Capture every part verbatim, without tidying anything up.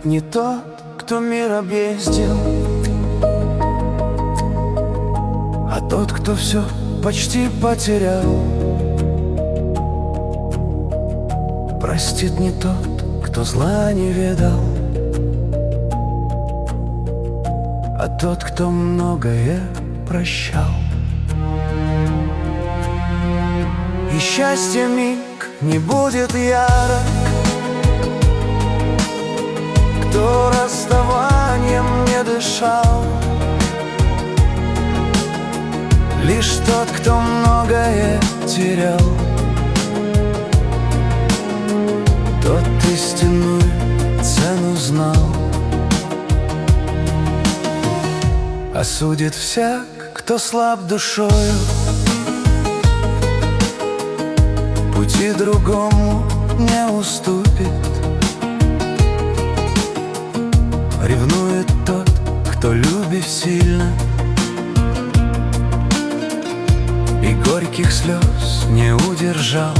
не тот, кто мир объездил, а тот, кто все почти потерял. Простит не тот, кто зла не ведал, а тот, кто многое прощал. И счастье миг не будет ярок, кто расставанием не дышал. Лишь тот, кто многое терял, тот истинную цену знал. Осудит всяк, кто слаб душою, пути другому не уступит. Ревнует тот, кто любит сильно, и горьких слез не удержал.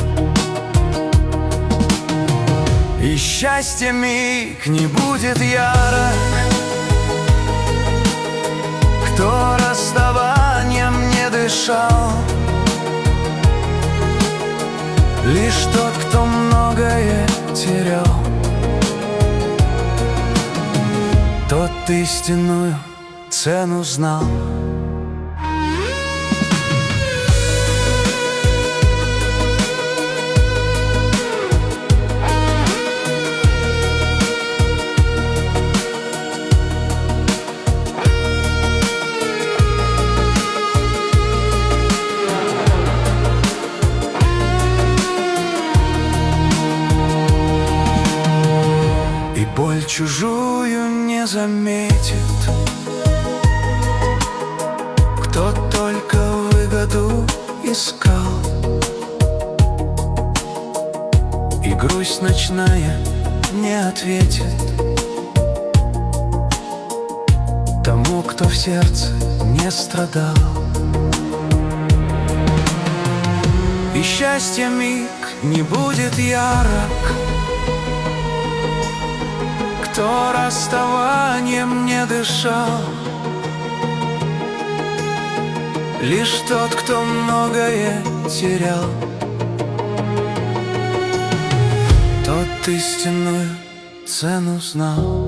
И счастье миг не будет ярок, кто расставанием не дышал. Лишь тот, кто многое терял, тот истинную цену знал. Боль чужую не заметит, кто только выгоду искал. И грусть ночная не ответит тому, кто в сердце не страдал. И счастье миг не будет ярок, кто расставанием не дышал. Лишь тот, кто многое терял, тот истинную цену знал.